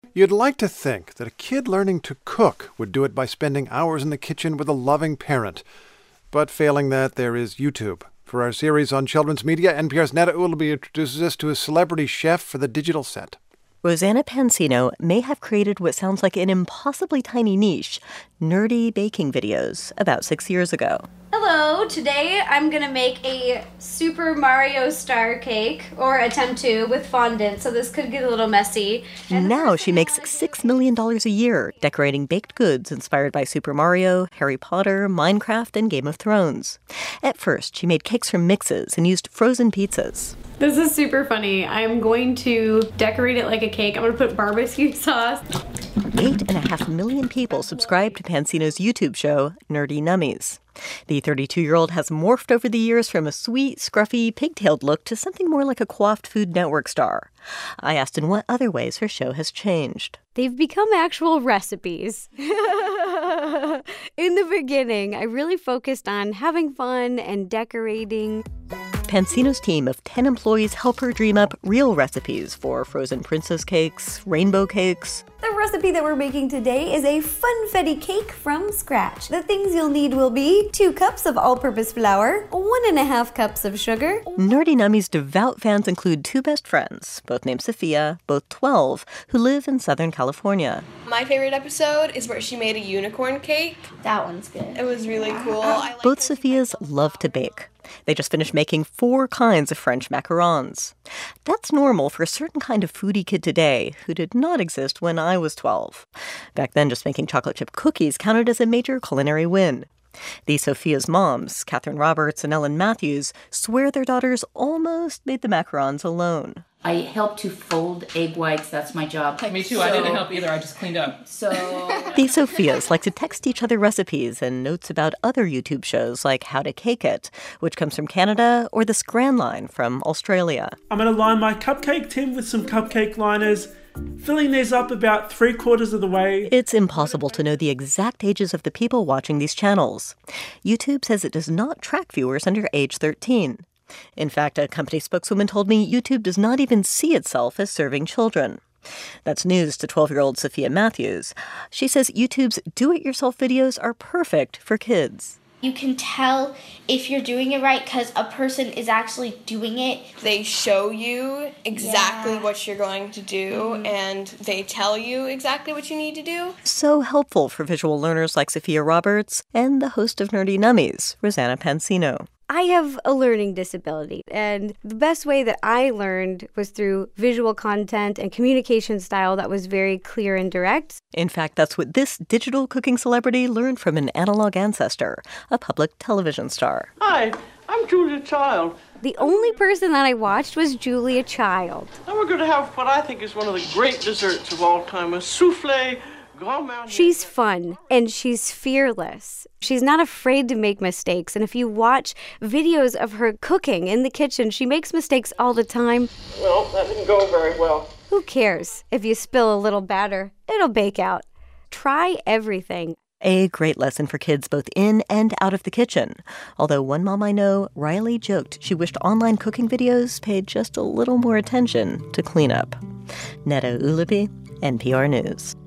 You'd like to think that a kid learning to cook would do it by spending hours in the kitchen with a loving parent. But failing that, there is YouTube. For our series on children's media, NPR's Netta Ulaby introduces us to a celebrity chef for the digital set. Rosanna Pansino may have created what sounds like an impossibly tiny niche, nerdy baking videos, about 6 years ago. Hello, today I'm going to make a Super Mario star cake, or attempt to, with fondant, so this could get a little messy. And now she makes $6 million a year decorating baked goods inspired by Super Mario, Harry Potter, Minecraft, and Game of Thrones. At first, she made cakes from mixes and used frozen pizzas. This is super funny. I'm going to decorate it like a cake. I'm going to put barbecue sauce. 8.5 million people subscribe to Pansino's YouTube show, Nerdy Nummies. The 32-year-old has morphed over the years from a sweet, scruffy, pigtailed look to something more like a coiffed Food Network star. I asked in what other ways her show has changed. They've become actual recipes. In the beginning, I really focused on having fun and decorating. Pansino's team of 10 employees help her dream up real recipes for frozen princess cakes, rainbow cakes. The recipe that we're making today is a funfetti cake from scratch. The things you'll need will be 2 cups of all-purpose flour, 1.5 cups of sugar. Nerdy Nummies' devout fans include 2 best friends, both named Sophia, both 12, who live in Southern California. My favorite episode is where she made a unicorn cake. That one's good. It was really cool. Both Sophias love to bake. They just finished making 4 kinds of French macarons. That's normal for a certain kind of foodie kid today who did not exist when I was 12. Back then, just making chocolate chip cookies counted as a major culinary win. These Sophia's moms, Catherine Roberts and Ellen Matthews, swear their daughters almost made the macarons alone. I help to fold egg whites. That's my job. Me too. I didn't help either. I just cleaned up. These Sophias like to text each other recipes and notes about other YouTube shows like How to Cake It, which comes from Canada, or The Scran Line from Australia. I'm going to line my cupcake tin with some cupcake liners, filling these up about 3/4 of the way. It's impossible to know the exact ages of the people watching these channels. YouTube says it does not track viewers under age 13. In fact, a company spokeswoman told me YouTube does not even see itself as serving children. That's news to 12-year-old Sophia Matthews. She says YouTube's do-it-yourself videos are perfect for kids. You can tell if you're doing it right because a person is actually doing it. They show you exactly what you're going to do, and they tell you exactly what you need to do. So helpful for visual learners like Sophia Roberts and the host of Nerdy Nummies, Rosanna Pansino. I have a learning disability, and the best way that I learned was through visual content and communication style that was very clear and direct. In fact, that's what this digital cooking celebrity learned from an analog ancestor, a public television star. Hi, I'm Julia Child. The only person that I watched was Julia Child. And we're going to have what I think is one of the great desserts of all time, a souffle. She's fun, and she's fearless. She's not afraid to make mistakes, and if you watch videos of her cooking in the kitchen, she makes mistakes all the time. Well, that didn't go very well. Who cares? If you spill a little batter, it'll bake out. Try everything. A great lesson for kids both in and out of the kitchen. Although one mom I know, Riley, joked she wished online cooking videos paid just a little more attention to cleanup. Netta Ulaby, NPR News.